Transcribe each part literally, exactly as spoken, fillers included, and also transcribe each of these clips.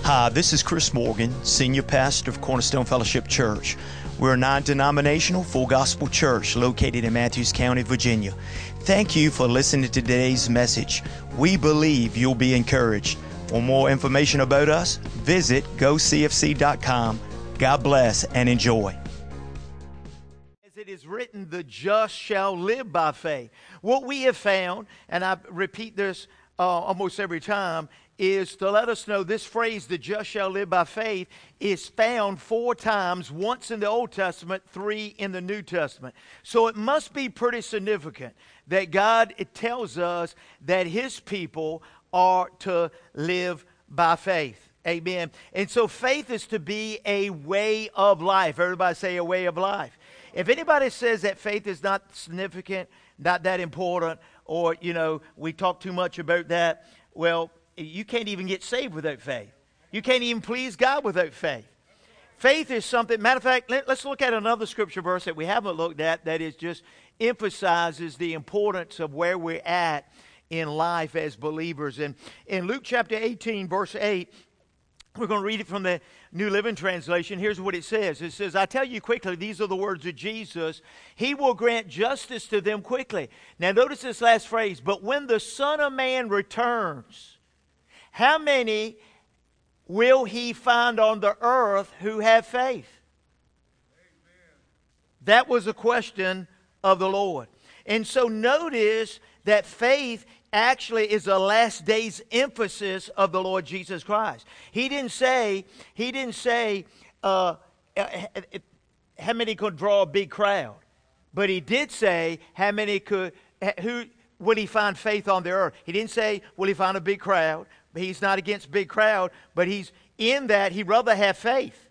Hi, this is Chris Morgan, Senior Pastor of Cornerstone Fellowship Church. We're a non-denominational, full gospel church located in Matthews County, Virginia. Thank you for listening to today's message. We believe you'll be encouraged. For more information about us, visit go c f c dot com. God bless and enjoy. As it is written, the just shall live by faith. What we have found, and I repeat this uh, almost every time, is to let us know this phrase, the just shall live by faith, is found four times, once in the Old Testament, three in the New Testament. So it must be pretty significant that God, it tells us that His people are to live by faith. Amen. And so faith is to be a way of life. Everybody say a way of life. If anybody says that faith is not significant, not that important, or, you know, we talk too much about that, well, you can't even get saved without faith. You can't even please God without faith. Faith is something, matter of fact, let, let's look at another scripture verse that we haven't looked at that is just emphasizes the importance of where we're at in life as believers. And in Luke chapter eighteen, verse eight, we're going to read it from the New Living Translation. Here's what it says. It says, I tell you quickly, these are the words of Jesus. He will grant justice to them quickly. Now notice this last phrase, but when the Son of Man returns, how many will He find on the earth who have faith? Amen. That was a question of the Lord. And so notice that faith actually is the last day's emphasis of the Lord Jesus Christ. He didn't say, he didn't say uh, how many could draw a big crowd. But He did say how many could, who will He find faith on the earth. He didn't say, will He find a big crowd. He's not against big crowd, but He's in that He'd rather have faith.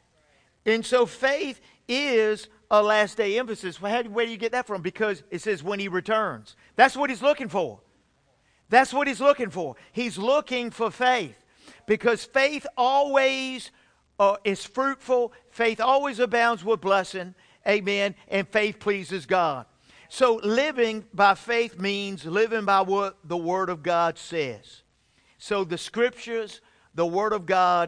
And so faith is a last day emphasis. Well, how, where do you get that from? Because it says when He returns. That's what He's looking for. That's what He's looking for. He's looking for faith. Because faith always uh, is fruitful. Faith always abounds with blessing. Amen. And faith pleases God. So living by faith means living by what the Word of God says. So the Scriptures, the Word of God,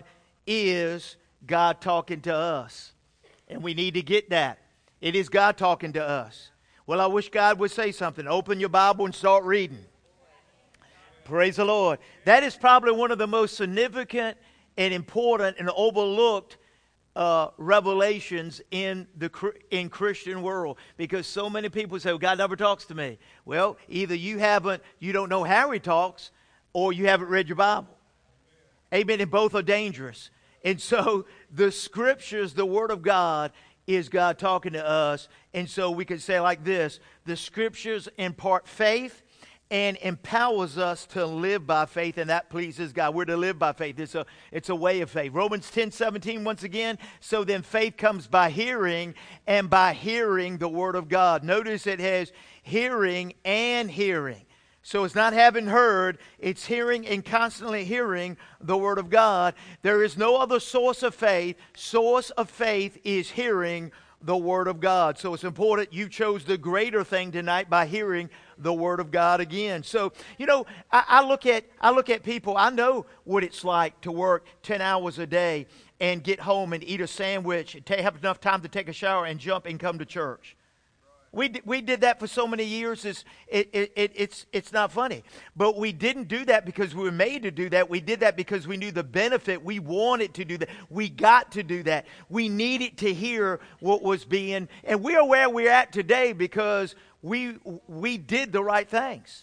is God talking to us. And we need to get that. It is God talking to us. Well, I wish God would say something. Open your Bible and start reading. Praise the Lord. That is probably one of the most significant and important and overlooked uh, revelations in the in Christian world. Because so many people say, well, God never talks to me. Well, either you haven't, you don't know how He talks, or you haven't read your Bible. Amen. And both are dangerous. And so the Scriptures, the Word of God, is God talking to us. And so we can say like this, the Scriptures impart faith and empowers us to live by faith, and that pleases God. We're to live by faith. It's a, it's a way of faith. Romans ten seventeen, once again, so then faith comes by hearing, and by hearing the Word of God. Notice it has hearing and hearing. So it's not having heard, it's hearing and constantly hearing the Word of God. There is no other source of faith. Source of faith is hearing the Word of God. So it's important you chose the greater thing tonight by hearing the Word of God again. So, you know, I, I look at I look at people, I know what it's like to work ten hours a day and get home and eat a sandwich, and have enough time to take a shower and jump and come to church. We did, we did that for so many years, it's, it, it, it, it's, it's not funny. But we didn't do that because we were made to do that. We did that because we knew the benefit. We wanted to do that. We got to do that. We needed to hear what was being, and we are where we're at today because we, we did the right things.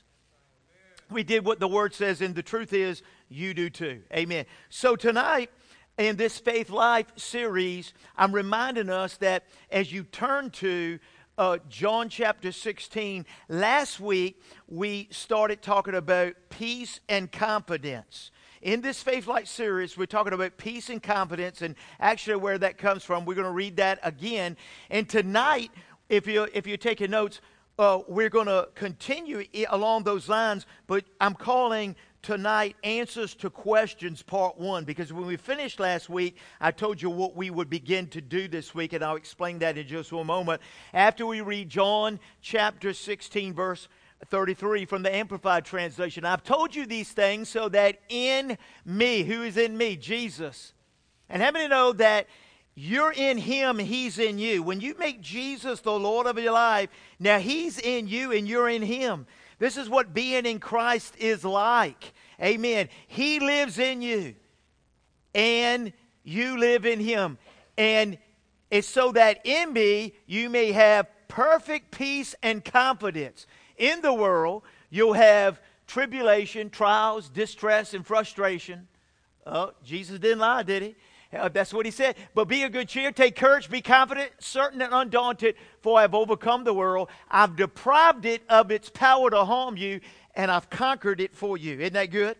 We did what the Word says, and the truth is, you do too. Amen. So tonight, in this Faith Life series, I'm reminding us that as you turn to Uh, John chapter sixteen. Last week, we started talking about peace and confidence. In this Faith Light series, we're talking about peace and confidence, and actually where that comes from, we're going to read that again. And tonight, if you if you're taking notes, uh, we're going to continue along those lines, but I'm calling tonight Answers to Questions Part one, because when we finished last week, I told you what we would begin to do this week, and I'll explain that in just one moment. After we read John chapter sixteen, verse thirty-three from the Amplified Translation. I've told you these things so that in me, who is in me? Jesus. And how many know that you're in him and he's in you? When you make Jesus the Lord of your life, now he's in you and you're in him. This is what being in Christ is like. Amen. He lives in you and you live in him. And it's so that in me you may have perfect peace and confidence. In the world, you'll have tribulation, trials, distress, and frustration. Oh, Jesus didn't lie, did he? Uh, that's what he said. But be of good cheer, take courage, be confident, certain and undaunted, for I have overcome the world. I've deprived it of its power to harm you, and I've conquered it for you. Isn't that good?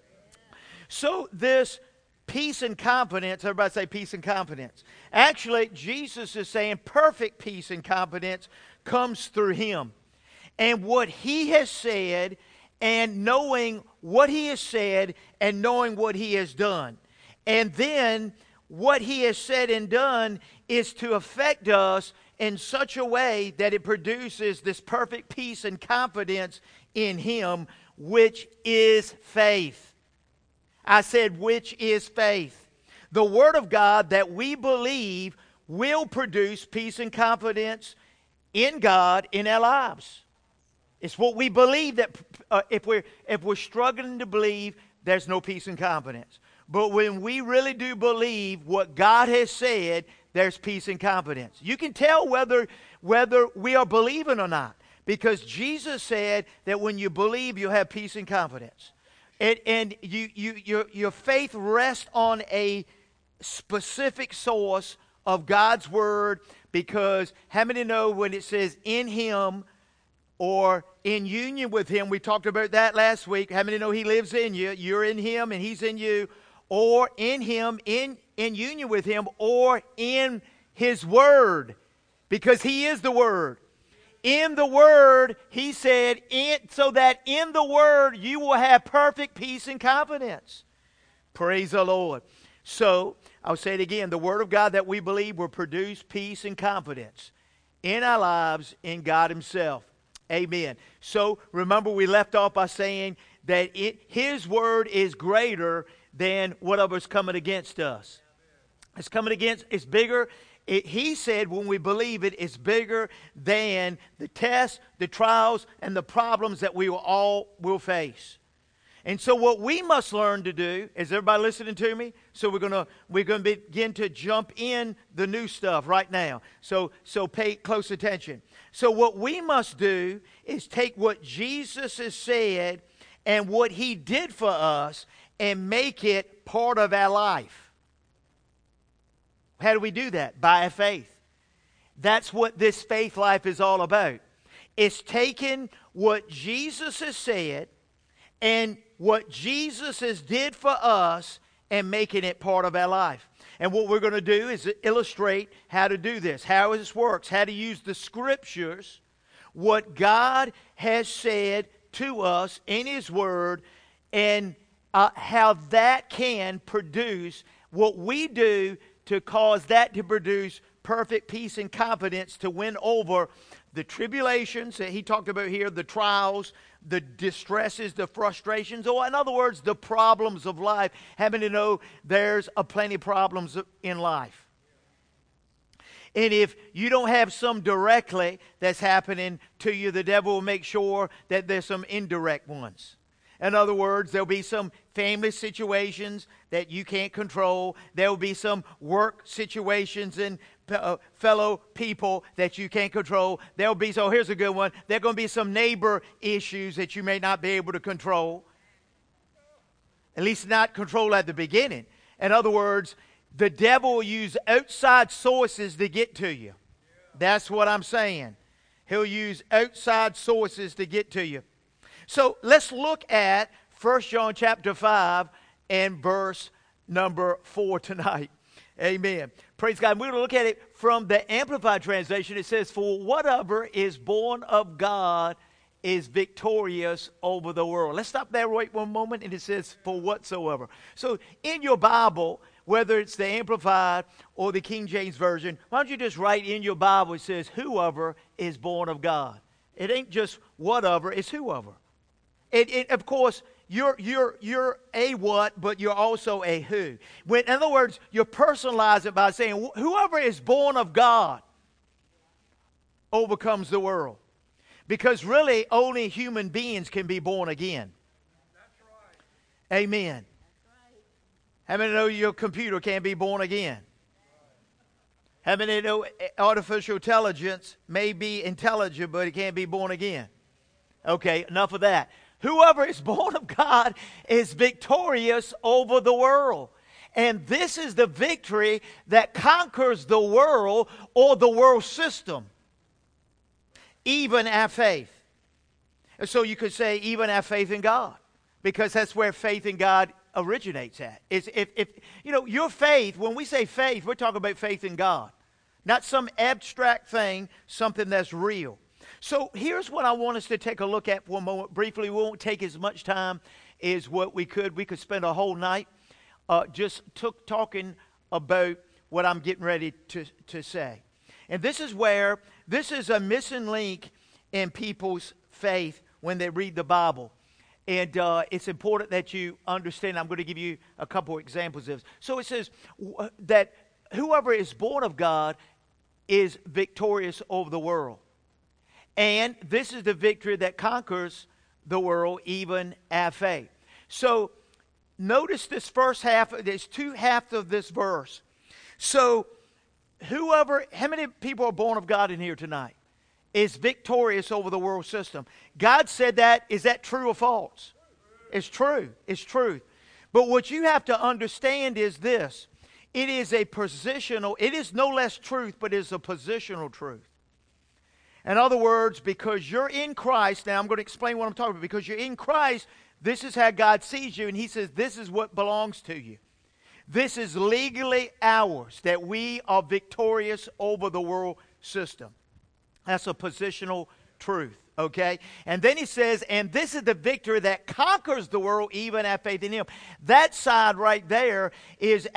So this peace and confidence, everybody say peace and confidence. Actually, Jesus is saying perfect peace and confidence comes through him. And what he has said, and knowing what he has said, and knowing what he has done. And then what he has said and done is to affect us in such a way that it produces this perfect peace and confidence in him, which is faith. I said, which is faith. The Word of God that we believe will produce peace and confidence in God in our lives. It's what we believe that uh, if we're if we're struggling to believe, there's no peace and confidence. But when we really do believe what God has said, there's peace and confidence. You can tell whether whether we are believing or not, because Jesus said that when you believe, you'll have peace and confidence. And, and you, you, your, your faith rests on a specific source of God's Word, because how many know when it says in Him or in union with Him? We talked about that last week. How many know He lives in you? You're in Him and He's in you. Or in Him, in, in union with Him, or in His Word, because He is the Word. In the Word, He said, in, so that in the Word you will have perfect peace and confidence. Praise the Lord. So, I'll say it again, the Word of God that we believe will produce peace and confidence in our lives in God Himself. Amen. So, remember we left off by saying that it, His Word is greater than whatever's coming against us. It's coming against, it's bigger. It, he said when we believe it, it's bigger than the tests, the trials, and the problems that we will all will face. And so what we must learn to do, is everybody listening to me? So we're gonna we're gonna begin to jump in the new stuff right now. So so pay close attention. So what we must do is take what Jesus has said and what He did for us and make it part of our life. How do we do that? By faith. That's what this faith life is all about. It's taking what Jesus has said and what Jesus has did for us and making it part of our life. And what we're going to do is illustrate how to do this, how this works, how to use the Scriptures, what God has said to us in His Word, and Uh, how that can produce what we do to cause that to produce perfect peace and confidence to win over the tribulations that he talked about here, the trials, the distresses, the frustrations, or in other words, the problems of life. Having to know there's a plenty of problems in life. And if you don't have some directly that's happening to you, the devil will make sure that there's some indirect ones. In other words, there'll be some family situations that you can't control. There will be some work situations and uh, fellow people that you can't control. There'll be, so here's a good one, there are going to be some neighbor issues that you may not be able to control. At least not control at the beginning. In other words, the devil will use outside sources to get to you. That's what I'm saying. He'll use outside sources to get to you. So let's look at First John chapter five and verse number four tonight. Amen. Praise God. We're going to look at it from the Amplified Translation. It says, for whatever is born of God is victorious over the world. Let's stop there right one moment. And it says, for whatsoever. So in your Bible, whether it's the Amplified or the King James Version, why don't you just write in your Bible, it says, whoever is born of God. It ain't just whatever, it's whoever. It, it, of course, you're, you're, you're a what, but you're also a who. When, in other words, you personalize it by saying, whoever is born of God overcomes the world. Because really, only human beings can be born again. That's right. Amen. That's right. How many know your computer can't be born again? How many know artificial intelligence may be intelligent, but it can't be born again? Okay, enough of that. Whoever is born of God is victorious over the world. And this is the victory that conquers the world or the world system. Even our faith. And so you could say even our faith in God. Because that's where faith in God originates at. It's if, if you know, your faith, when we say faith, we're talking about faith in God. Not some abstract thing, something that's real. So here's what I want us to take a look at for a moment briefly. We won't take as much time as what we could. We could spend a whole night uh, just took, talking about what I'm getting ready to, to say. And this is where, this is a missing link in people's faith when they read the Bible. And uh, it's important that you understand. I'm going to give you a couple examples of this. So it says w- that whoever is born of God is victorious over the world. And this is the victory that conquers the world, even our faith. So notice this first half, there's two halves of this verse. So whoever, how many people are born of God in here tonight? Is victorious over the world system. God said that. Is that true or false? It's true. It's truth. But what you have to understand is this. It is a positional, it is no less truth, but it is a positional truth. In other words, because you're in Christ, now I'm going to explain what I'm talking about. Because you're in Christ, this is how God sees you, and He says this is what belongs to you. This is legally ours, that we are victorious over the world system. That's a positional truth, okay? And then he says, and this is the victory that conquers the world, even our faith in Him. That side right there is,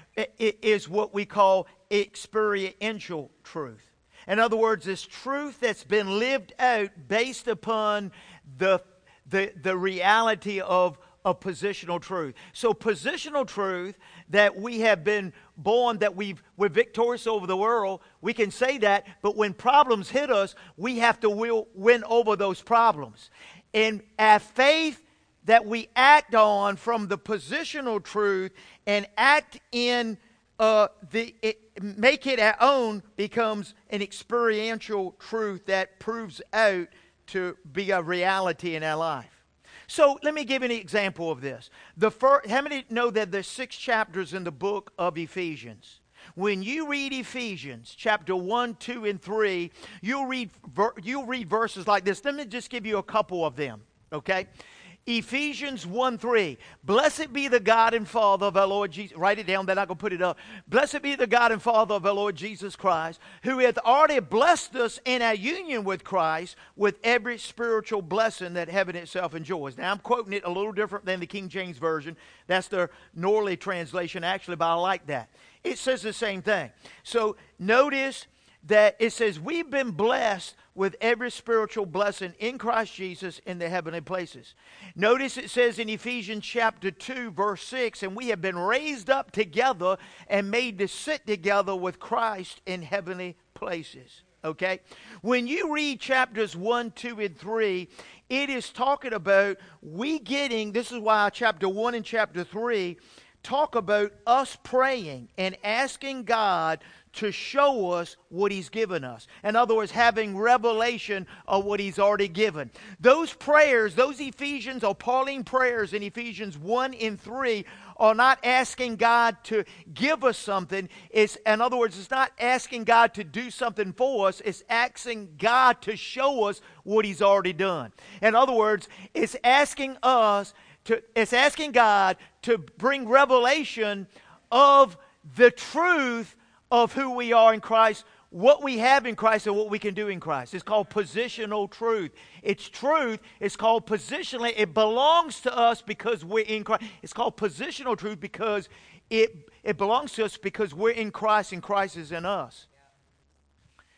is what we call experiential truth. In other words, it's truth that's been lived out based upon the, the, the reality of a positional truth. So positional truth, that we have been born, that we've, we're victorious over the world, we can say that, but when problems hit us, we have to will, win over those problems. And our faith that we act on from the positional truth and act in uh, the it, make it our own becomes an experiential truth that proves out to be a reality in our life. So let me give you an example of this. The first, how many know that there's six chapters in the book of Ephesians? When you read Ephesians chapter one, two, and three, you'll read, you'll read verses like this. Let me just give you a couple of them, okay? Ephesians one three. Blessed be the God and Father of our Lord Jesus. Write it down, then I can put it up. Blessed be the God and Father of our Lord Jesus Christ, who hath already blessed us in our union with Christ with every spiritual blessing that heaven itself enjoys. Now I'm quoting it a little different than the King James Version. That's the Norley translation actually, but I like that. It says the same thing. So notice that it says we've been blessed with every spiritual blessing in Christ Jesus in the heavenly places. Notice it says in Ephesians chapter two, verse six, and we have been raised up together and made to sit together with Christ in heavenly places. Okay? When you read chapters one, two, and three, it is talking about we getting, this is why chapter one and chapter three talk about us praying and asking God to show us what He's given us. In other words, having revelation of what He's already given. Those prayers, those Ephesians or Pauline prayers in Ephesians one and three are not asking God to give us something. It's, in other words, it's not asking God to do something for us. It's asking God to show us what He's already done. In other words, it's asking us to, it's asking God to bring revelation of the truth of who we are in Christ, what we have in Christ, and what we can do in Christ. It's called positional truth. It's truth. It's called positionally. It belongs to us because we're in Christ. It's called positional truth because it, it belongs to us because we're in Christ and Christ is in us.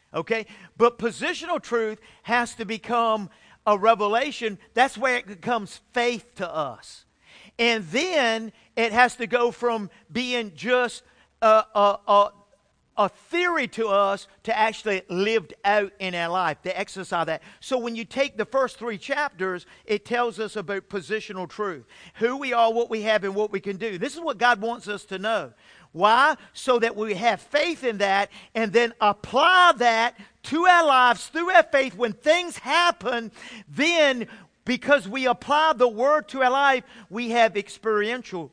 Okay? But positional truth has to become a revelation. That's where it becomes faith to us. And then it has to go from being just a, a, a, a theory to us to actually lived out in our life, to exercise that. So when you take the first three chapters, it tells us about positional truth. Who we are, what we have, and what we can do. This is what God wants us to know. Why? So that we have faith in that and then apply that to our lives through our faith. When things happen, then because we apply the Word to our life, we have experiential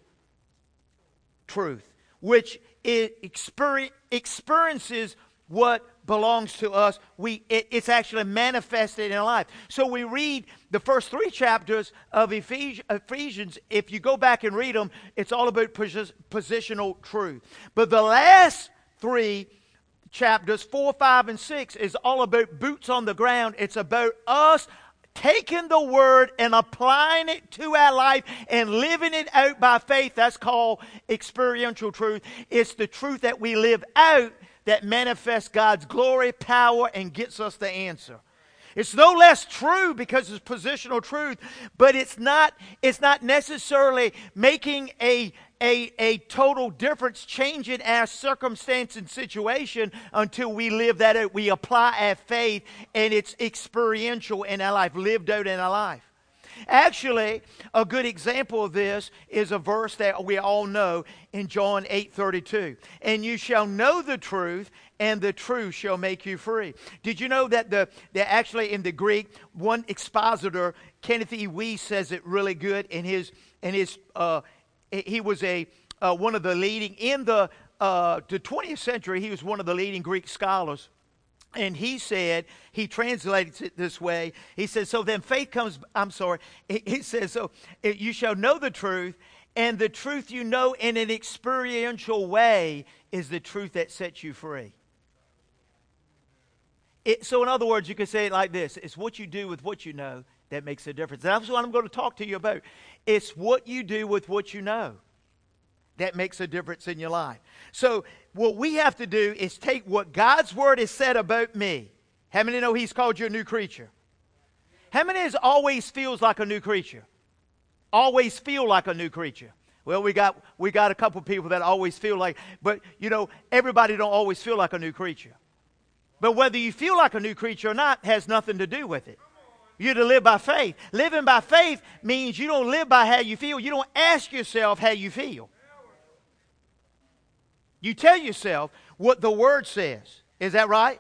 truth, which it experi- experiences what belongs to us. We it, it's actually manifested in our life. So we read the first three chapters of Ephes- Ephesians. If you go back and read them, it's all about posi- positional truth. But the last three chapters, four, five, and six, is all about boots on the ground. It's about us taking the Word and applying it to our life and living it out by faith. That's called experiential truth. It's the truth that we live out that manifests God's glory, power, and gets us the answer. It's no less true because it's positional truth, but it's not, it's not necessarily making a, a, a total difference, changing our circumstance and situation until we live that out. We apply our faith, and it's experiential in our life, lived out in our life. Actually, a good example of this is a verse that we all know in John eight thirty-two. And you shall know the truth, and the truth shall make you free. Did you know that the that actually in the Greek, one expositor, Kenneth E. Weiss, says it really good in his in his uh, he was a uh, one of the leading in the uh, the twentieth century. He was one of the leading Greek scholars. And he said, he translates it this way. He says, so then faith comes, I'm sorry. He, he says, so you shall know the truth, and the truth you know in an experiential way is the truth that sets you free. It, so in other words, you could say it like this. It's what you do with what you know that makes a difference. And that's what I'm going to talk to you about. It's what you do with what you know that makes a difference in your life. So what we have to do is take what God's Word has said about me. How many know He's called you a new creature? How many is always feels like a new creature? Always feel like a new creature. Well, we got we got a couple people that always feel like, but you know, everybody don't always feel like a new creature. But whether you feel like a new creature or not has nothing to do with it. You're to live by faith. Living by faith means you don't live by how you feel. You don't ask yourself how you feel. You tell yourself what the Word says. Is that right?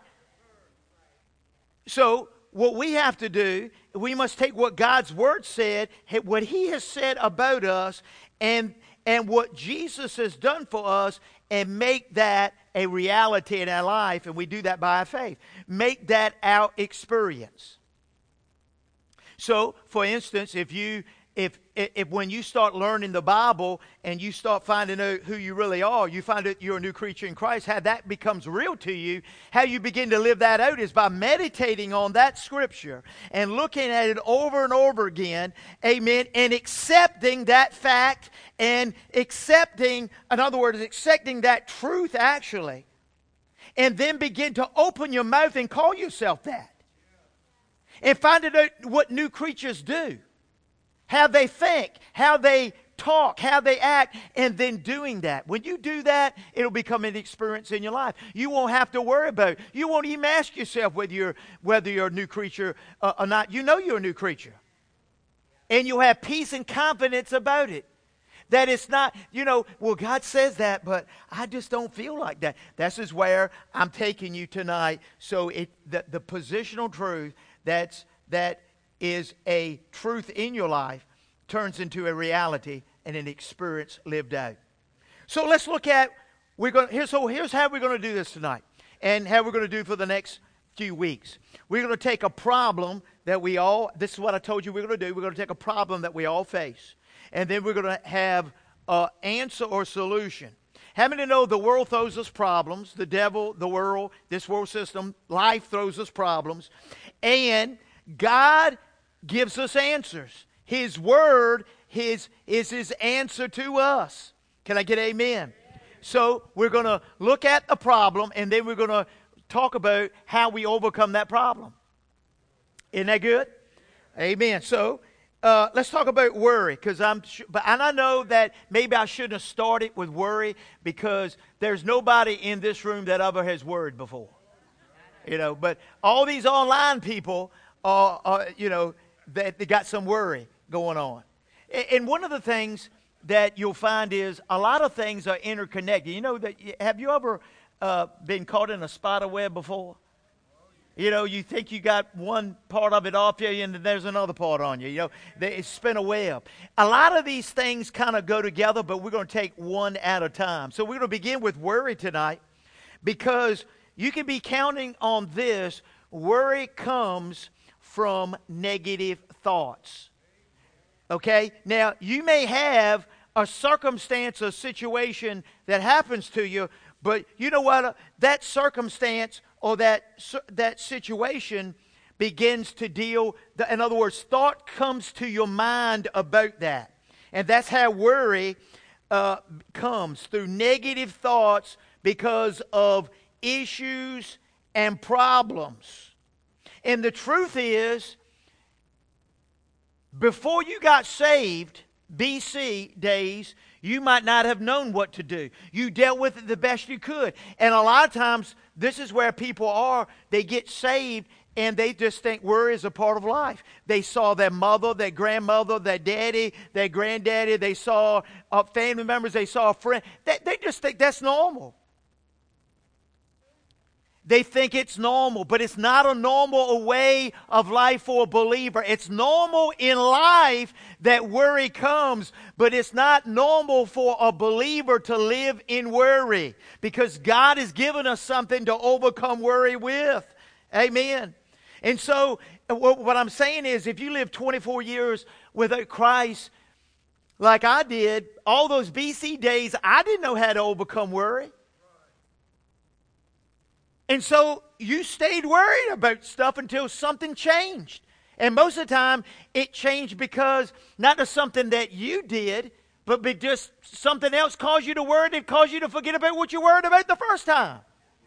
So what we have to do, we must take what God's Word said, what He has said about us, and, and what Jesus has done for us, and make that a reality in our life. And we do that by our faith. Make that our experience. So, for instance, if you If, if when you start learning the Bible and you start finding out who you really are, you find that you're a new creature in Christ, how that becomes real to you, how you begin to live that out is by meditating on that Scripture and looking at it over and over again, amen, and accepting that fact and accepting, in other words, accepting that truth actually, and then begin to open your mouth and call yourself that. And find out what new creatures do. How they think, how they talk, how they act, and then doing that. When you do that, it'll become an experience in your life. You won't have to worry about it. You won't even ask yourself whether you're, whether you're a new creature uh, or not. You know you're a new creature. And you'll have peace and confidence about it. That it's not, you know, well, God says that, but I just don't feel like that. This is where I'm taking you tonight. So it the, the positional truth that's that is a truth in your life turns into a reality and an experience lived out. So let's look at, we're going here, so here's how we're going to do this tonight and how we're going to do for the next few weeks. We're going to take a problem that we all, this is what I told you we're going to do. We're going to take a problem that we all face, and then we're going to have an answer or solution. How many know the world throws us problems? The devil, the world, this world system, life throws us problems. And God gives us answers. His Word his, is His answer to us. Can I get amen? So we're going to look at the problem, and then we're going to talk about how we overcome that problem. Isn't that good? Amen. So uh, let's talk about worry, because I'm. Sh- but and I know that maybe I shouldn't have started with worry, because there's nobody in this room that ever has worried before. You know, but all these online people are, are you know, they, they got some worry going on. And, and one of the things that you'll find is a lot of things are interconnected. You know that? Have you ever uh, been caught in a spider web before? You know, you think you got one part of it off you, and there's another part on you. You know, they spin a web. A lot of these things kind of go together, but we're going to take one at a time. So we're going to begin with worry tonight, because you can be counting on this. Worry comes from negative thoughts. Okay? Now, you may have a circumstance or situation that happens to you, but you know what? That circumstance or that that situation begins to deal, in other words, thought comes to your mind about that. And that's how worry uh, comes, through negative thoughts because of issues and problems. And the truth is, before you got saved, B C days, you might not have known what to do. You dealt with it the best you could. And a lot of times, this is where people are. They get saved, and they just think worry is a part of life. They saw their mother, their grandmother, their daddy, their granddaddy. They saw uh, family members. They saw a friend. They, they just think that's normal. They think it's normal, but it's not a normal way of life for a believer. It's normal in life that worry comes, but it's not normal for a believer to live in worry, because God has given us something to overcome worry with. Amen. And so what I'm saying is, if you live twenty-four years without Christ, like I did, all those B C days, I didn't know how to overcome worry. And so you stayed worried about stuff until something changed. And most of the time, it changed because not just something that you did, but just something else caused you to worry that caused you to forget about what you worried about the first time.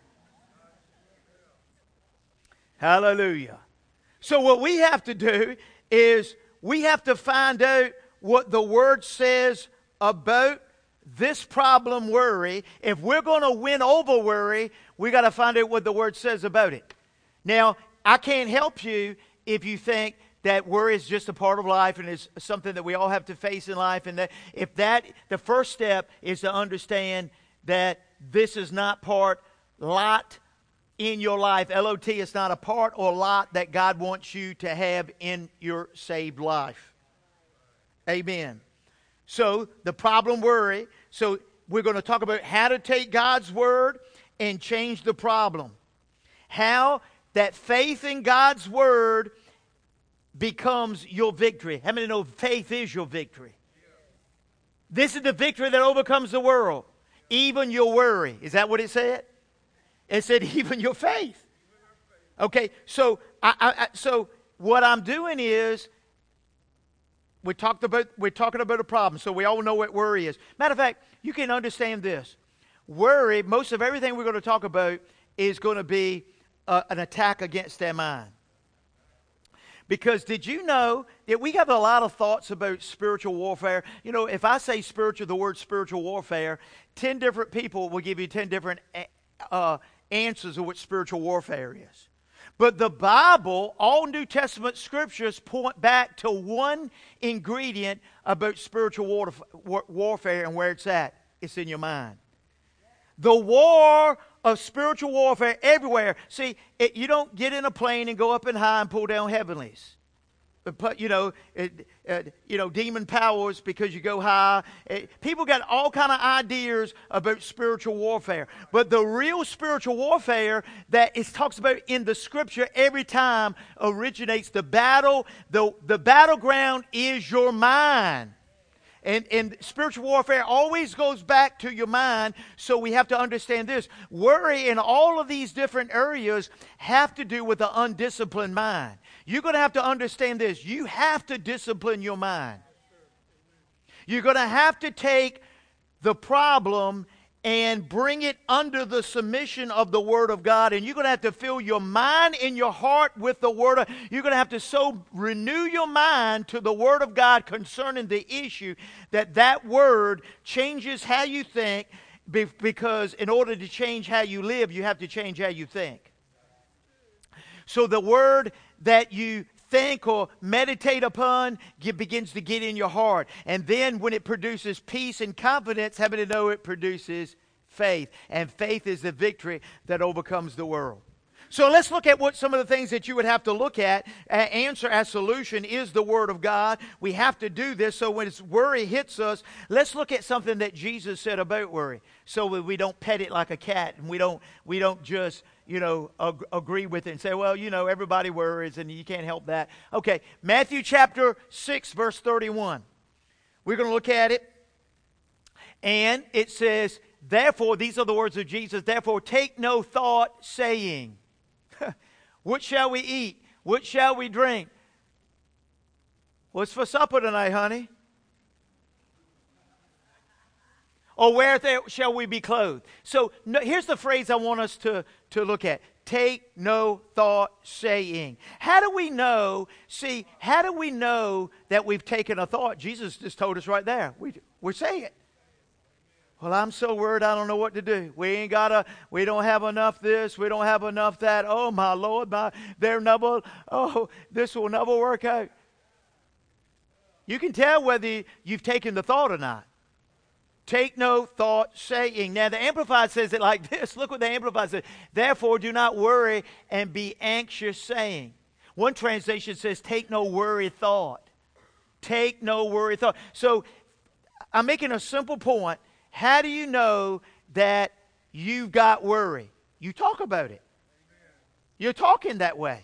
Hallelujah. So what we have to do is we have to find out what the Word says about this problem, worry. If we're going to win over worry, we got to find out what the Word says about it. Now, I can't help you if you think that worry is just a part of life and is something that we all have to face in life. And that if that, the first step is to understand that this is not part, lot in your life. L O T, it's not a part or lot that God wants you to have in your saved life. Amen. So, the problem, worry. So, we're going to talk about how to take God's Word and change the problem. How that faith in God's Word becomes your victory. How many know faith is your victory? This is the victory that overcomes the world. Even your worry. Is that what it said? It said even your faith. Okay, so I, I, so what I'm doing is, we talked about, we're talking about a problem, so we all know what worry is. Matter of fact, you can understand this. Worry, most of everything we're going to talk about is going to be uh, an attack against their mind. Because did you know that we have a lot of thoughts about spiritual warfare? You know, if I say spiritual, the word spiritual warfare, ten different people will give you ten different uh, answers of what spiritual warfare is. But the Bible, all New Testament scriptures point back to one ingredient about spiritual war- warfare and where it's at. It's in your mind. The war of spiritual warfare everywhere. See, it, you don't get in a plane and go up and high and pull down heavenlies. You know, it, uh, you know, demon powers because you go high. It, people got all kind of ideas about spiritual warfare, but the real spiritual warfare that it talks about in the Scripture every time originates the battle. the The battleground is your mind. And, and spiritual warfare always goes back to your mind, so we have to understand this. Worry in all of these different areas have to do with the undisciplined mind. You're going to have to understand this. You have to discipline your mind. You're going to have to take the problem and bring it under the submission of the Word of God. And you're going to have to fill your mind and your heart with the Word of, you're going to have to so renew your mind to the Word of God concerning the issue that that Word changes how you think, because in order to change how you live, you have to change how you think. So the Word that you think or meditate upon get, begins to get in your heart. And then when it produces peace and confidence, having to know it produces faith. And faith is the victory that overcomes the world. So let's look at what some of the things that you would have to look at. Uh, answer as solution is the Word of God. We have to do this. So when worry hits us, let's look at something that Jesus said about worry, so that we don't pet it like a cat, and we don't we don't just you know ag- agree with it and say, well, you know, everybody worries and you can't help that. Okay, Matthew chapter six, verse thirty-one. We're going to look at it, and it says, therefore, these are the words of Jesus, therefore take no thought, saying, what shall we eat? What shall we drink? What's for supper tonight, honey? Or where shall we be clothed? So no, here's the phrase I want us to, to look at. Take no thought, saying. How do we know, see, how do we know that we've taken a thought? Jesus just told us right there. We, we're saying it. Well, I'm so worried I don't know what to do. We ain't got a, we don't have enough this, we don't have enough that. Oh, my Lord, my, they're never, oh, this will never work out. You can tell whether you've taken the thought or not. Take no thought, saying. Now, the Amplified says it like this. Look what the Amplified says. Therefore, do not worry and be anxious, saying. One translation says, take no worry thought. Take no worry thought. So, I'm making a simple point. How do you know that you've got worry? You talk about it. Amen. You're talking that way.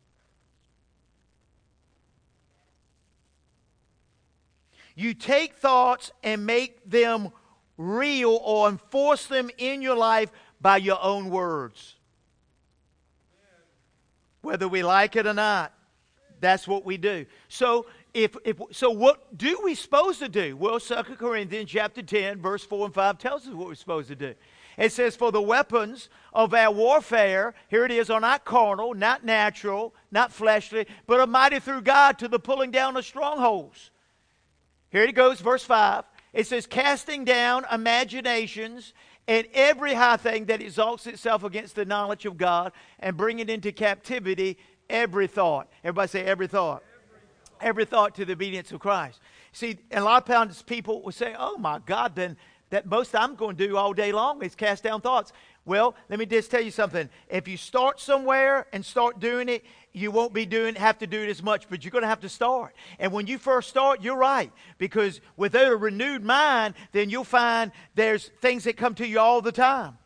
You take thoughts and make them real or enforce them in your life by your own words. Amen. Whether we like it or not, that's what we do. So, If, if so, what do we supposed to do? Well, Second Corinthians chapter ten, verse four and five tells us what we're supposed to do. It says, for the weapons of our warfare, here it is, are not carnal, not natural, not fleshly, but are mighty through God to the pulling down of strongholds. Here it goes, verse five. It says, casting down imaginations and every high thing that exalts itself against the knowledge of God, and bringing into captivity every thought. Everybody say every thought. Every thought to the obedience of Christ. See, and a lot of times people will say, oh my God, then that most I'm going to do all day long is cast down thoughts. Well, let me just tell you something. If you start somewhere and start doing it, you won't be doing have to do it as much, but you're going to have to start. And when you first start, you're right. Because without a renewed mind, then you'll find there's things that come to you all the time.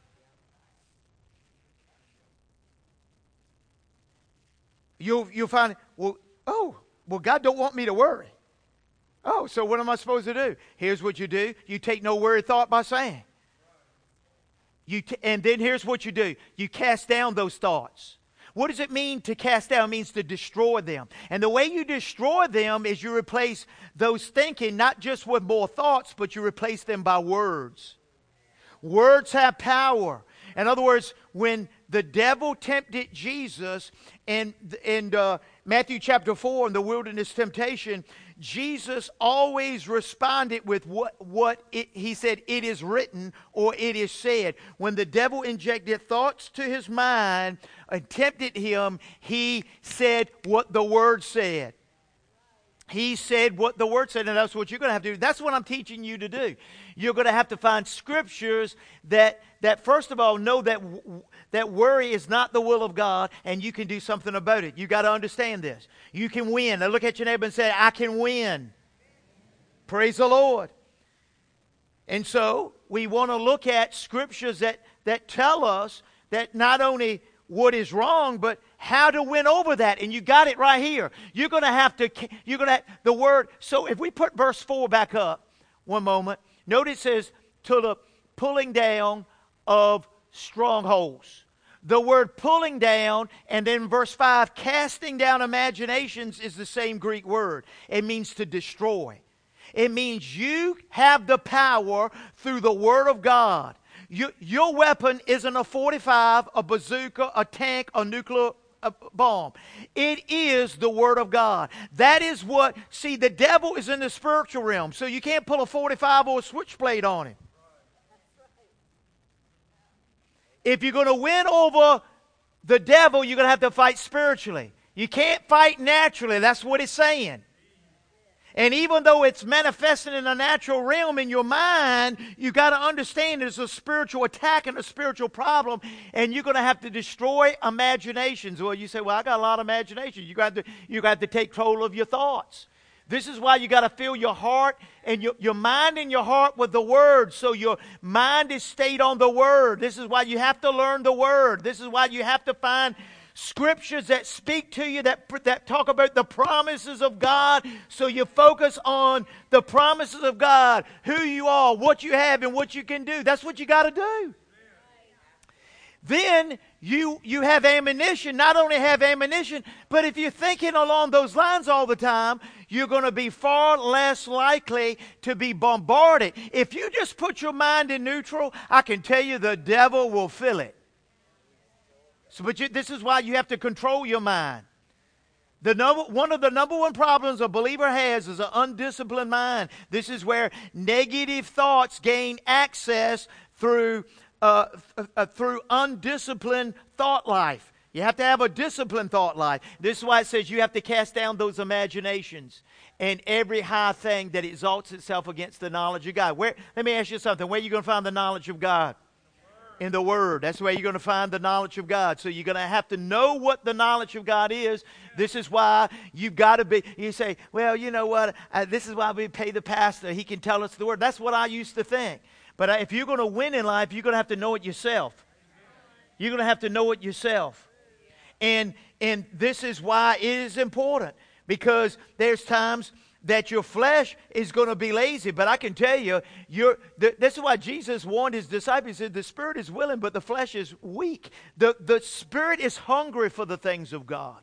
You'll, you'll find, well, oh, Well, God don't want me to worry. Oh, so what am I supposed to do? Here's what you do. You take no worry thought by saying. You t- and then here's what you do. You cast down those thoughts. What does it mean to cast down? It means to destroy them. And the way you destroy them is you replace those thinking not just with more thoughts, but you replace them by words. Words have power. In other words, when the devil tempted Jesus in, in uh, Matthew chapter four in the wilderness temptation, Jesus always responded with what, what it, he said, it is written or it is said. When the devil injected thoughts to his mind and tempted him, he said what the Word said. He said what the Word said, and that's what you're going to have to do. That's what I'm teaching you to do. You're going to have to find scriptures that, that first of all, know that, that worry is not the will of God, and you can do something about it. You got to understand this. You can win. Now look at your neighbor and say, I can win. Praise the Lord. And so we want to look at scriptures that, that tell us that not only what is wrong, but how to win over that. And you got it right here. You're going to have to, you're going to have the word. So if we put verse four back up one moment, notice it says to the pulling down of strongholds. The word pulling down, and then verse five, casting down imaginations is the same Greek word. It means to destroy. It means you have the power through the Word of God You, your weapon isn't a forty-five, a bazooka, a tank, a nuclear a bomb. It is the Word of God. That is what, see, the devil is in the spiritual realm, so you can't pull a forty-five or a switchblade on him. If you're going to win over the devil, you're going to have to fight spiritually. You can't fight naturally. That's what it's saying. And even though it's manifesting in the natural realm in your mind, you got to understand there's a spiritual attack and a spiritual problem, and you're going to have to destroy imaginations. Well, you say, well, I got a lot of imagination. You got to, you got to take control of your thoughts. This is why you got to fill your heart and your, your mind and your heart with the Word, so your mind is stayed on the Word. This is why you have to learn the Word. This is why you have to find scriptures that speak to you, that, that talk about the promises of God, so you focus on the promises of God, who you are, what you have, and what you can do. That's what you got to do. Then you, you have ammunition. Not only have ammunition, but if you're thinking along those lines all the time, you're going to be far less likely to be bombarded. If you just put your mind in neutral, I can tell you the devil will fill it. So, but you, this is why you have to control your mind. The number, one of the number one problems a believer has is an undisciplined mind. This is where negative thoughts gain access through uh, uh, through undisciplined thought life. You have to have a disciplined thought life. This is why it says you have to cast down those imaginations and every high thing that exalts itself against the knowledge of God. Where? Let me ask you something. Where are you going to find the knowledge of God? In the Word. That's where you're going to find the knowledge of God. So you're going to have to know what the knowledge of God is. This is why you've got to be, you say, well, you know what, I, this is why we pay the pastor. He can tell us the Word. That's what I used to think. But uh, if you're going to win in life, you're going to have to know it yourself. You're going to have to know it yourself. And, and this is why it is important, because there's times that your flesh is going to be lazy. But I can tell you, you're, the, this is why Jesus warned his disciples. He said, the spirit is willing, but the flesh is weak. The, the spirit is hungry for the things of God.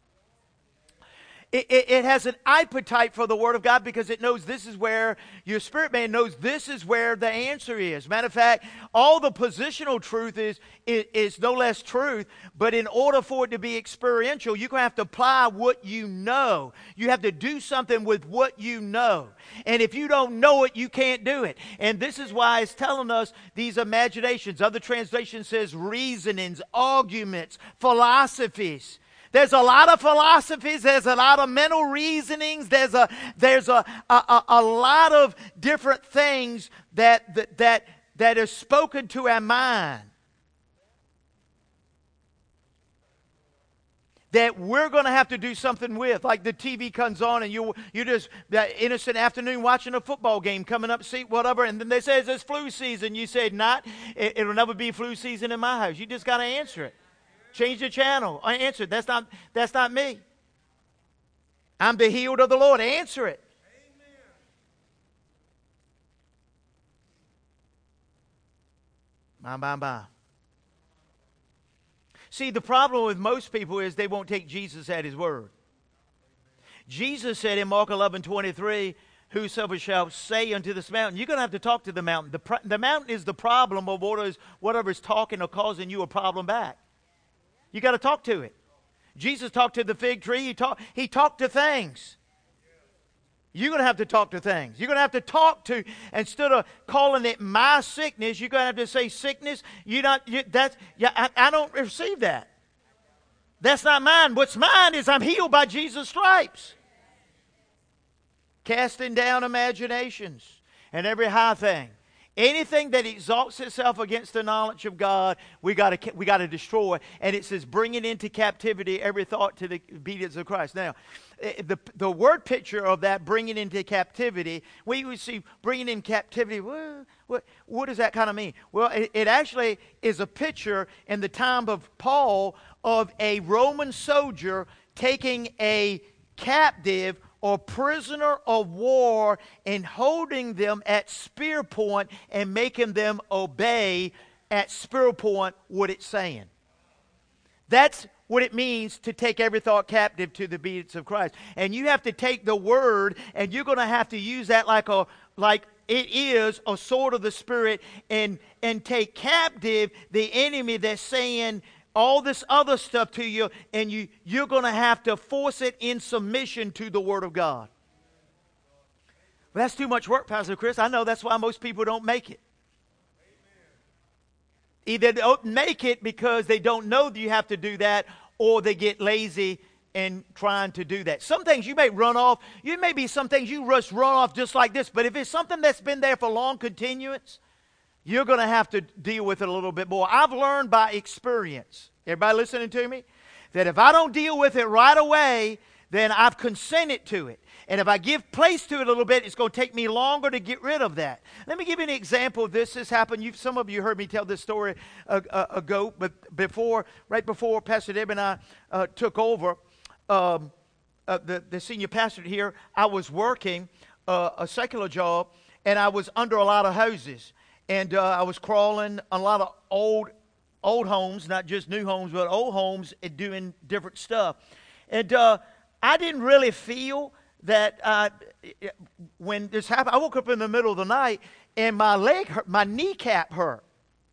It, it, it has an appetite for the Word of God, because it knows this is where, your spirit man knows this is where the answer is. Matter of fact, all the positional truth is, is, is no less truth, but in order for it to be experiential, you're going to have to apply what you know. You have to do something with what you know. And if you don't know it, you can't do it. And this is why it's telling us these imaginations. Other translation says reasonings, arguments, philosophies. There's a lot of philosophies. There's a lot of mental reasonings. There's a there's a a, a lot of different things that that that, that is spoken to our mind that we're going to have to do something with. Like the T V comes on and you you just that innocent afternoon watching a football game, coming up, see whatever, and then they say it's flu season. You said not. It, it'll never be flu season in my house. You just got to answer it. Change the channel. I answer it. That's not, that's not me. I'm the healed of the Lord. Answer it. Amen. My, my, my. See, the problem with most people is they won't take Jesus at His word. Jesus said in Mark eleven twenty-three, whosoever shall say unto this mountain, you're going to have to talk to the mountain. The, the mountain is the problem of what is, whatever is talking or causing you a problem back. You got to talk to it. Jesus talked to the fig tree. He talked, he talked to things. You're going to have to talk to things. You're going to have to talk to, instead of calling it my sickness, you're going to have to say sickness. You not, you, that's, yeah, I, I don't receive that. That's not mine. What's mine is I'm healed by Jesus' stripes. Casting down imaginations and every high thing. Anything that exalts itself against the knowledge of God, we got to we got to destroy. And it says, bringing into captivity every thought to the obedience of Christ. Now, the the word picture of that, bringing into captivity, we would see bringing in captivity. What, what, what does that kind of mean? Well, it, it actually is a picture in the time of Paul of a Roman soldier taking a captive or prisoner of war and holding them at spear point and making them obey at spear point what it's saying. That's what it means to take every thought captive to the obedience of Christ. And you have to take the word, and you're going to have to use that like a like it is a sword of the Spirit, and, and take captive the enemy that's saying all this other stuff to you, and you, you're going to have to force it in submission to the Word of God. Well, that's too much work, Pastor Chris. I know that's why most people don't make it. Either they don't make it because they don't know that you have to do that, or they get lazy in trying to do that. Some things you may run off. You may be some things you just run off just like this. But if it's something that's been there for long continuance, you're going to have to deal with it a little bit more. I've learned by experience, everybody listening to me, that if I don't deal with it right away, then I've consented to it. And if I give place to it a little bit, it's going to take me longer to get rid of that. Let me give you an example of this. This happened. You've, some of you heard me tell this story uh, uh, ago, but before, right before Pastor Deb and I uh, took over, um, uh, the, the senior pastor here, I was working uh, a secular job, and I was under a lot of houses. And uh, I was crawling a lot of old, old homes, not just new homes, but old homes, and doing different stuff. And uh, I didn't really feel that uh, when this happened, I woke up in the middle of the night and my leg hurt, my kneecap hurt.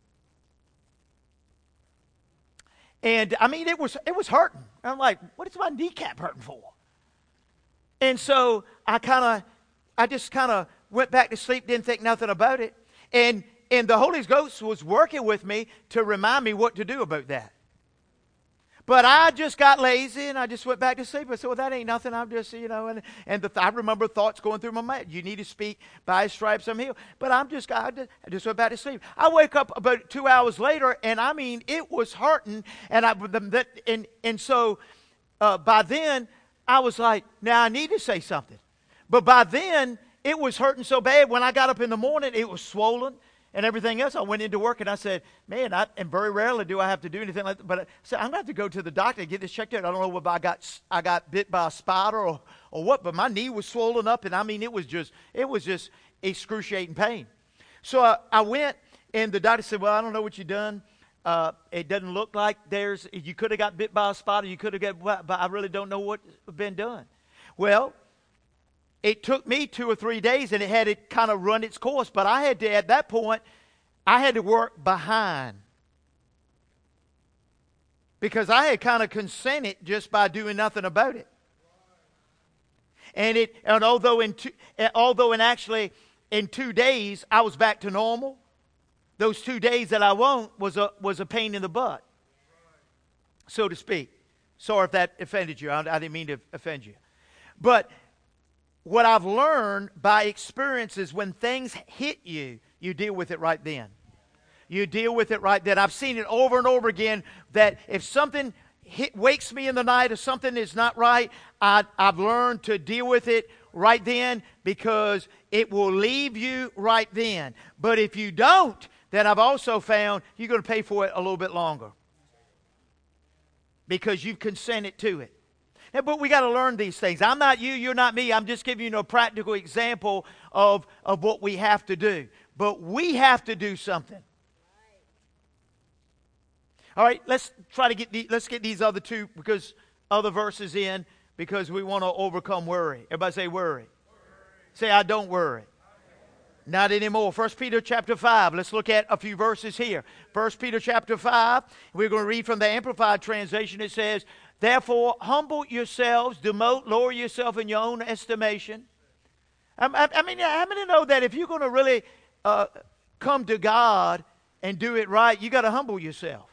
And I mean, it was it was hurting. I'm like, what is my kneecap hurting for? And so I kind of, I just kind of went back to sleep, didn't think nothing about it. And and the Holy Ghost was working with me to remind me what to do about that. But I just got lazy, and I just went back to sleep. I said, well, that ain't nothing. I'm just, you know, and, and the, I remember thoughts going through my mind. You need to speak, by His stripes I'm healed. But I'm just, I just, I just went back to sleep. I wake up about two hours later, and I mean, it was hurting. And, I, that, and, and so uh, by then, I was like, now I need to say something. But by then, it was hurting so bad. When I got up in the morning, it was swollen. And everything else, I went into work and I said, man, I, and very rarely do I have to do anything like that. But I said, I'm going to have to go to the doctor and get this checked out. I don't know whether I got I got bit by a spider or, or what, but my knee was swollen up. And I mean, it was just, it was just excruciating pain. So I, I went, and the doctor said, well, I don't know what you've done. Uh, it doesn't look like there's, you could have got bit by a spider. You could have got, but I really don't know what's been done. Well, it took me two or three days, and it had it kind of run its course. But I had to, at that point, I had to work behind. Because I had kind of consented just by doing nothing about it. And it, and although in two, although in actually in two days I was back to normal, those two days that I won't was a was a pain in the butt, so to speak. Sorry if that offended you. I, I didn't mean to offend you, but what I've learned by experience is when things hit you, you deal with it right then. You deal with it right then. I've seen it over and over again that if something hit, wakes me in the night or something is not right, I, I've learned to deal with it right then because it will leave you right then. But if you don't, then I've also found you're going to pay for it a little bit longer because you've consented to it. Yeah, but we got to learn these things. I'm not you, you're not me. I'm just giving you a practical example of, of what we have to do. But we have to do something. All right, let's try to get the, let's get these other two because other verses in because we want to overcome worry. Everybody say worry. worry. Say I don't worry. Not anymore. First Peter chapter five. Let's look at a few verses here. First Peter chapter five. We're going to read from the Amplified translation. It says, therefore, humble yourselves, demote, lower yourself in your own estimation. I, I, I mean, how many know that if you're going to really uh, come to God and do it right, you got to humble yourself.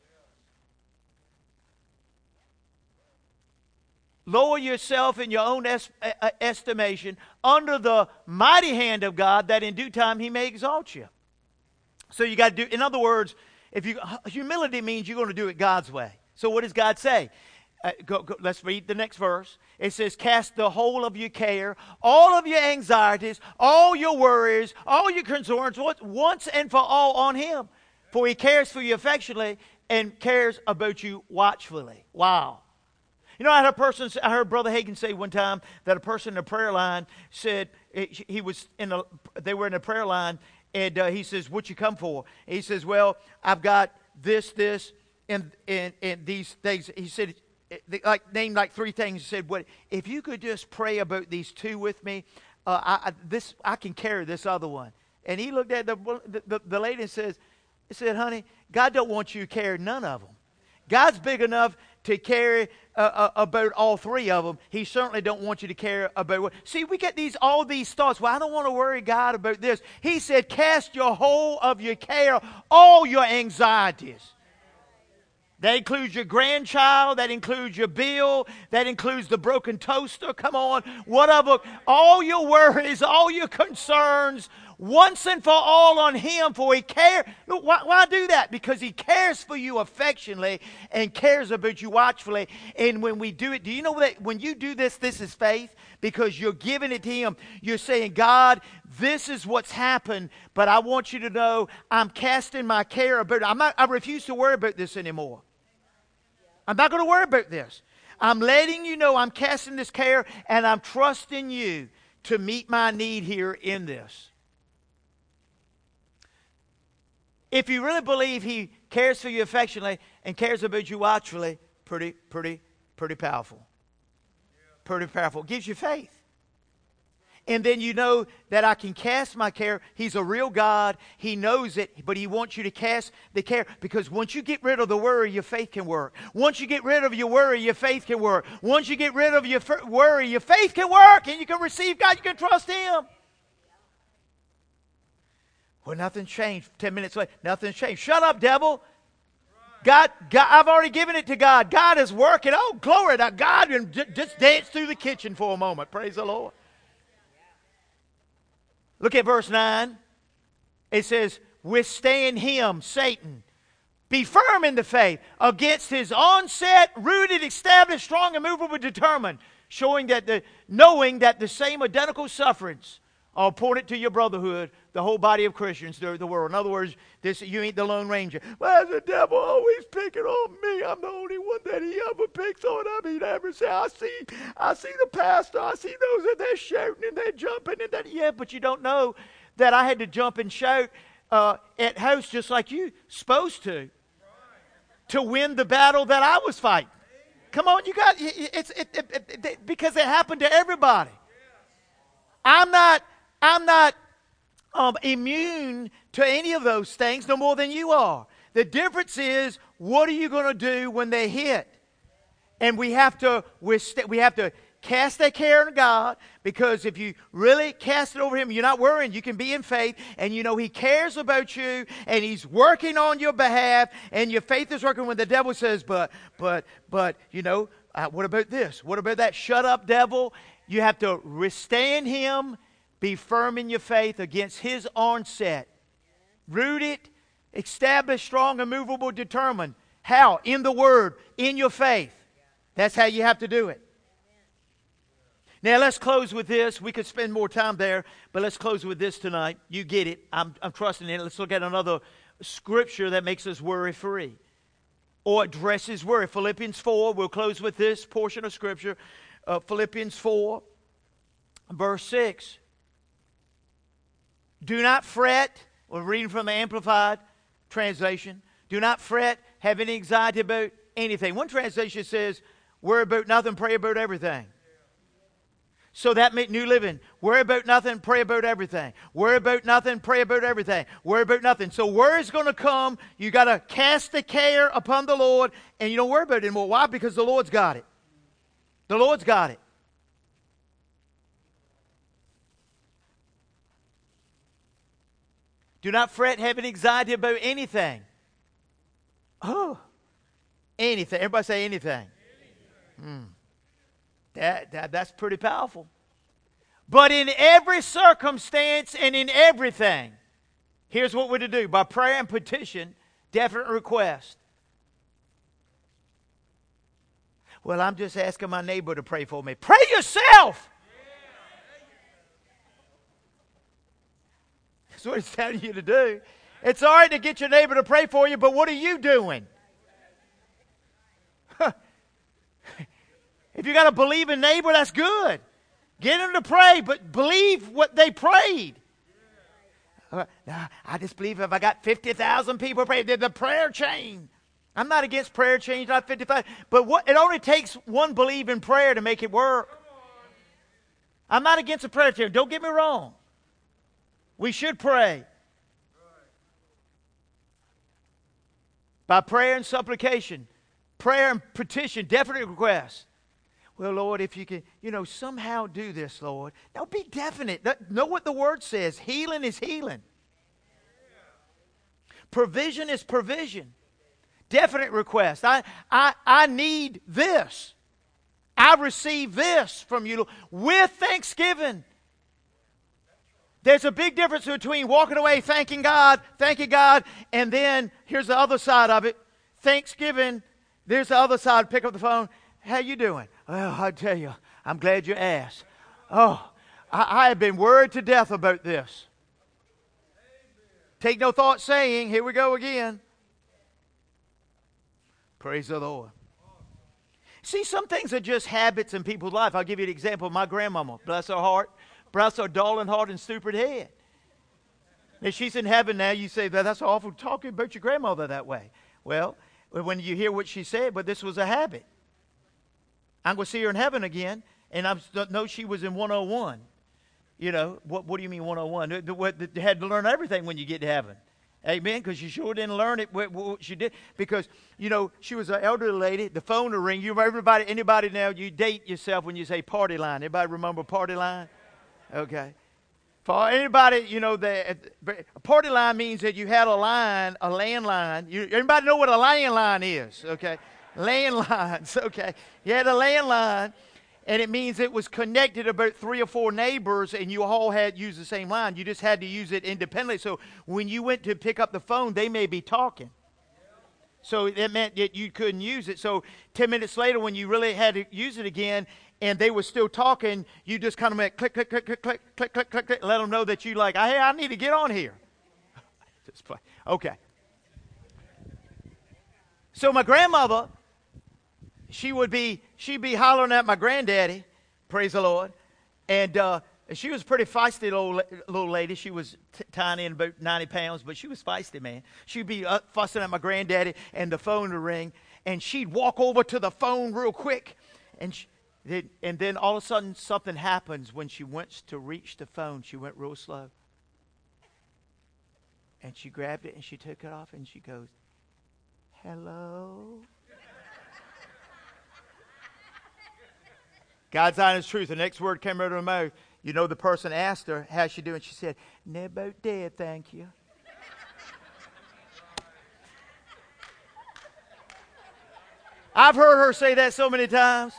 Lower yourself in your own es- uh, estimation under the mighty hand of God, that in due time He may exalt you. So you got to do. In other words, if you humility means you're going to do it God's way. So what does God say? Uh, go, go, let's read the next verse. It says, cast the whole of your care, all of your anxieties, all your worries, all your concerns, once and for all on Him. For He cares for you affectionately and cares about you watchfully. Wow. You know, I heard a person, I heard Brother Hagin say one time that a person in a prayer line said, he was in a, they were in a prayer line, and uh, he says, what you come for? And he says, well, I've got this, this, and, and, and these things. He said, they like named like three things. He said, well, if you could just pray about these two with me, uh, I, I, this, I can carry this other one. And he looked at the, the, the lady and says, he said, honey, God don't want you to carry none of them. God's big enough to carry uh, uh, about all three of them. He certainly don't want you to carry about one. See, we get these all these thoughts. Well, I don't want to worry God about this. He said, cast your whole of your care, all your anxieties. That includes your grandchild. That includes your bill. That includes the broken toaster. Come on. Whatever. All your worries, all your concerns, once and for all on Him, for He cares. Look, why, why do that? Because He cares for you affectionately and cares about you watchfully. And when we do it, do you know that when you do this, this is faith? Because you're giving it to Him. You're saying, God, this is what's happened, but I want you to know I'm casting my care about it. I'm not, I refuse to worry about this anymore. I'm not going to worry about this. I'm letting you know I'm casting this care, and I'm trusting you to meet my need here in this. If you really believe He cares for you affectionately and cares about you watchfully, pretty, pretty, pretty powerful. Pretty powerful. It gives you faith. And then you know that I can cast my care. He's a real God. He knows it, but He wants you to cast the care. Because once you get rid of the worry, your faith can work. Once you get rid of your worry, your faith can work. Once you get rid of your f- worry, your faith can work. And you can receive God. You can trust Him. Well, nothing's changed. Ten minutes later, nothing's changed. Shut up, devil. God, God, I've already given it to God. God is working. Oh, glory to God. And j- just dance through the kitchen for a moment. Praise the Lord. Look at verse nine. It says, withstand him, Satan. Be firm in the faith against his onset, rooted, established, strong, immovable, determined, showing that the, knowing that the same identical sufferings are appointed to your brotherhood, the whole body of Christians throughout the world. In other words, this you ain't the Lone Ranger. Well, the devil always picking on me. I'm the only one that he ever picks on. I mean, ever say, I see, I see the pastor. I see those that they're shouting and they're jumping and that. Yeah, but you don't know that I had to jump and shout uh, at house just like you supposed to, to win the battle that I was fighting. Come on, you got it's it, it, it, it, because it happened to everybody. I'm not. I'm not um, immune to any of those things no more than you are. The difference is, what are you going to do when they hit? And we have to we have to cast that care on God, because if you really cast it over Him, you're not worrying. You can be in faith, and you know He cares about you, and He's working on your behalf, and your faith is working. When the devil says, "But, but, but, you know, uh, what about this? What about that?" Shut up, devil! You have to withstand him. Be firm in your faith against his onset. Rooted, established, strong, immovable, determined. How? In the Word, in your faith. That's how you have to do it. Now let's close with this. We could spend more time there, but let's close with this tonight. You get it. I'm, I'm trusting in it. Let's look at another scripture that makes us worry-free, or addresses worry. Philippians four. We'll close with this portion of scripture. Uh, Philippians four, verse six. Do not fret. We're reading from the Amplified translation. Do not fret, have any anxiety about anything. One translation says, worry about nothing, pray about everything. So that meant New Living. Worry about nothing, pray about everything. Worry about nothing, pray about everything. Worry about nothing. So worry's going to come. You got to cast the care upon the Lord, and you don't worry about it anymore. Why? Because the Lord's got it. The Lord's got it. Do not fret, have any anxiety about anything. Oh, anything. Everybody say anything. Mm. That, that, that's pretty powerful. But in every circumstance and in everything, here's what we're to do. By prayer and petition, definite request. Well, I'm just asking my neighbor to pray for me. Pray yourself. That's what he's telling you to do. It's all right to get your neighbor to pray for you, but what are you doing? If you got a believing neighbor, that's good. Get them to pray, but believe what they prayed. Uh, I just believe if I got fifty thousand people praying, the prayer chain. I'm not against prayer chain, not fifty thousand. But what, it only takes one believing prayer to make it work. I'm not against a prayer team. Don't get me wrong. We should pray. By prayer and supplication. Prayer and petition, definite request. Well, Lord, if you can, you know, somehow do this, Lord. Now be definite. Know what the Word says. Healing is healing. Provision is provision. Definite request. I, I, I need this. I receive this from you, Lord, with thanksgiving. There's a big difference between walking away thanking God, thanking God, and then here's the other side of it. Thanksgiving. There's the other side. Pick up the phone. How you doing? Well, I tell you, I'm glad you asked. Oh, I, I have been worried to death about this. Take no thought saying, here we go again. Praise the Lord. See, some things are just habits in people's life. I'll give you an example of my grandmama. Bless her heart. Bless her darling heart and stupid head. Now, she's in heaven now. You say, well, that's awful talking about your grandmother that way. Well, when you hear what she said, but this was a habit. I'm going to see her in heaven again, and I know she was in one oh one. You know, what, what do you mean one oh one? You had to learn everything when you get to heaven. Amen, because you sure didn't learn it what, what she did. Because, you know, she was an elderly lady. The phone will ring. You remember everybody, anybody now, you date yourself when you say party line. Everybody remember party line? Okay. For anybody, you know, the, a party line means that you had a line, a landline. You, everybody know what a landline is, okay? Landlines, okay. You had a landline, and it means it was connected about three or four neighbors, and you all had used the same line. You just had to use it independently. So when you went to pick up the phone, they may be talking. So that meant that you couldn't use it. So ten minutes later, when you really had to use it again, and they were still talking, you just kind of went click, click, click, click, click, click, click, click, click, let them know that you like, hey, I need to get on here. Just play. Okay. So my grandmother, she would be, she'd be hollering at my granddaddy, praise the Lord, and uh, she was a pretty feisty little, little lady. She was t- tiny and about ninety pounds, but she was feisty, man. She'd be uh, fussing at my granddaddy, and the phone would ring, and she'd walk over to the phone real quick, and she, and then all of a sudden something happens when she went to reach the phone. She went real slow. And she grabbed it and she took it off and she goes, hello? God's honest truth. The next word came out of her mouth. You know, the person asked her, how's she doing? She said, near about dead, thank you. I've heard her say that so many times.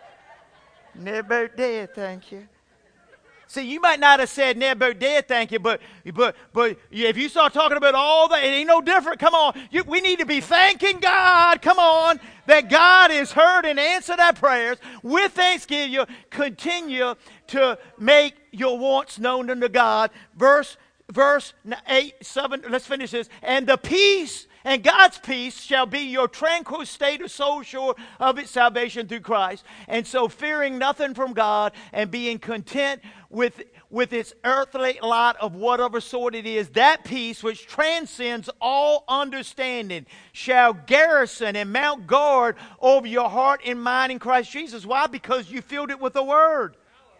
Near about dead, thank you. See, you might not have said near about dead, thank you, but but but if you start talking about all that, it ain't no different. Come on, you, we need to be thanking God. Come on, that God has heard and answered our prayers. With thanksgiving, you continue to make your wants known unto God. Verse verse eight, seven. Let's finish this. And the peace. And God's peace shall be your tranquil state of soul, sure of its salvation through Christ. And so fearing nothing from God and being content with, with its earthly lot of whatever sort it is, that peace which transcends all understanding shall garrison and mount guard over your heart and mind in Christ Jesus. Why? Because you filled it with the Word.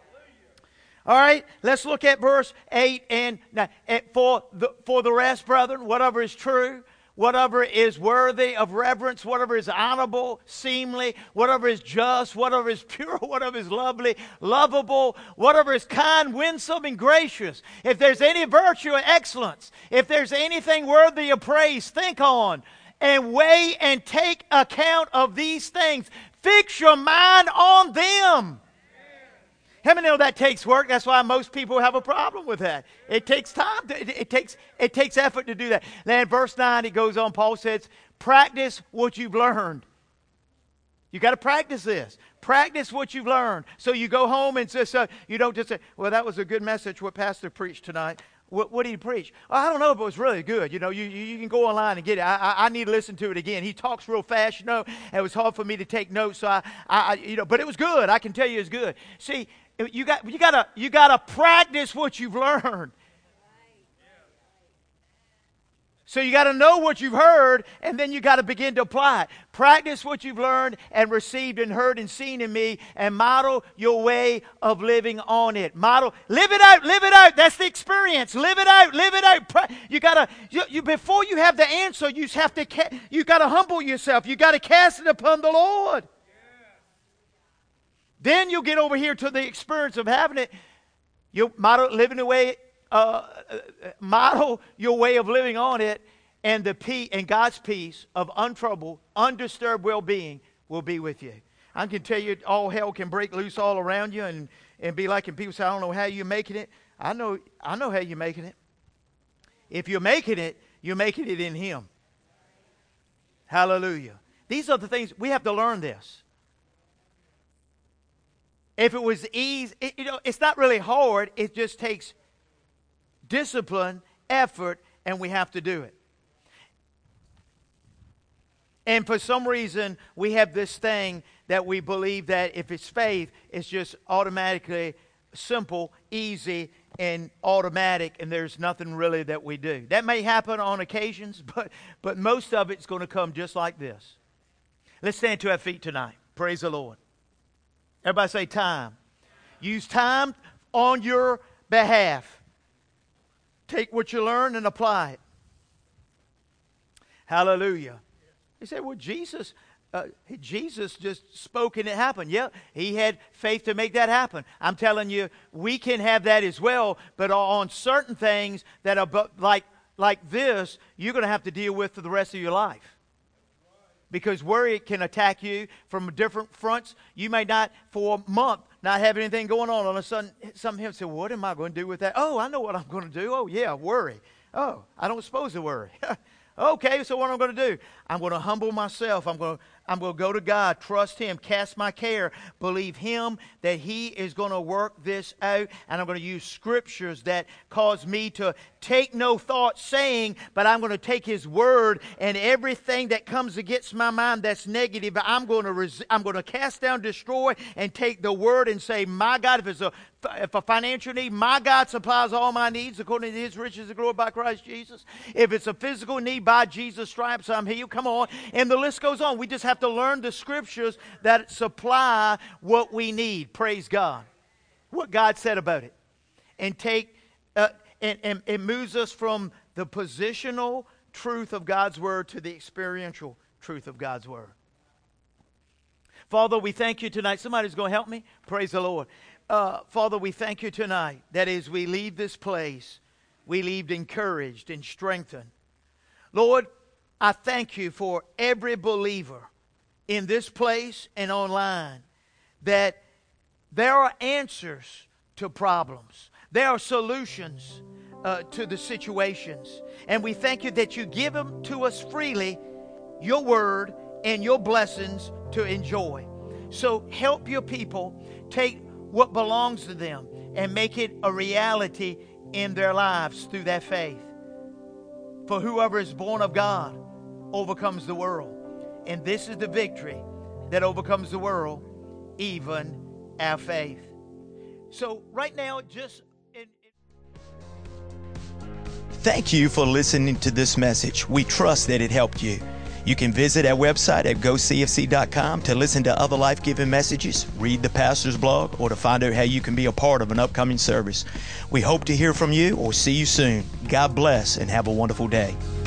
All right, let's look at verse eight. And now, for the, for the rest, brethren, whatever is true, whatever is worthy of reverence, whatever is honorable, seemly, whatever is just, whatever is pure, whatever is lovely, lovable, whatever is kind, winsome, and gracious. If there's any virtue or excellence, if there's anything worthy of praise, think on and weigh and take account of these things. Fix your mind on them. How many know that takes work? That's why most people have a problem with that. It takes time. To, it, it takes it takes effort to do that. Then in verse nine, it goes on. Paul says, practice what you've learned. You got to practice this. Practice what you've learned. So you go home and just, uh, you don't just say, well, that was a good message what Pastor preached tonight. What, what did he preach? Well, I don't know, but it was really good. You know, you, you, you can go online and get it. I, I, I need to listen to it again. He talks real fast, you know. It was hard for me to take notes, so I, I, you know, but it was good. I can tell you it's good. See, you got you got to you got to practice what you've learned. So you got to know what you've heard, and then you got to begin to apply it. Practice what you've learned and received and heard and seen in me, and model your way of living on it. Model, live it out, live it out. That's the experience. Live it out, live it out. You got to, you, you, before you have the answer, you just have to, ca- you got to humble yourself. You got to cast it upon the Lord. Yeah. Then you'll get over here to the experience of having it. You model living the way. Uh, model your way of living on it, and the peace and God's peace of untroubled, undisturbed well-being will be with you. I can tell you, all hell can break loose all around you, and, and be like, and people say, I don't know how you're making it. I know, I know how you're making it. If you're making it, you're making it in Him. Hallelujah. These are the things we have to learn. This. If it was easy, it, you know, it's not really hard. It just takes discipline, effort, and we have to do it. And for some reason, we have this thing that we believe that if it's faith, it's just automatically simple, easy, and automatic, and there's nothing really that we do. That may happen on occasions, but, but most of it's going to come just like this. Let's stand to our feet tonight. Praise the Lord. Everybody say time. Use time on your behalf. Take what you learn and apply it. Hallelujah. You say, well, Jesus, uh, Jesus just spoke and it happened. Yeah, He had faith to make that happen. I'm telling you, we can have that as well, but on certain things that are like, like this, you're going to have to deal with for the rest of your life. Because worry can attack you from different fronts. You may not, for a month, not have anything going on. All of a sudden, some him say, what am I going to do with that? Oh, I know what I'm going to do. Oh, yeah, worry. Oh, I don't suppose to worry. Okay, so what am I going to do? I'm going to humble myself. I'm going to, I'm going to go to God, trust Him, cast my care, believe Him that He is going to work this out. And I'm going to use scriptures that cause me to take no thought saying, but I'm going to take His word, and everything that comes against my mind that's negative, I'm going to res- I'm going to cast down, destroy, and take the word and say, my God, if it's a If a financial need, my God supplies all my needs according to His riches and glory by Christ Jesus. If it's a physical need, by Jesus' stripes I'm healed. Come on. And the list goes on. We just have to learn the scriptures that supply what we need. Praise God. What God said about it. And take, uh, and, and it moves us from the positional truth of God's word to the experiential truth of God's word. Father, we thank You tonight. Somebody's going to help me. Praise the Lord. Uh, Father, we thank You tonight that as we leave this place, we leave encouraged and strengthened. Lord, I thank You for every believer in this place and online, that there are answers to problems. There are solutions uh, to the situations. And we thank You that You give them to us freely, Your word and Your blessings to enjoy. So help Your people take what belongs to them and make it a reality in their lives through that faith. For whoever is born of God overcomes the world. And this is the victory that overcomes the world, even our faith. So right now, just... In, in Thank you for listening to this message. We trust that it helped you. You can visit our website at go c f c dot com to listen to other life-giving messages, read the pastor's blog, or to find out how you can be a part of an upcoming service. We hope to hear from you or see you soon. God bless and have a wonderful day.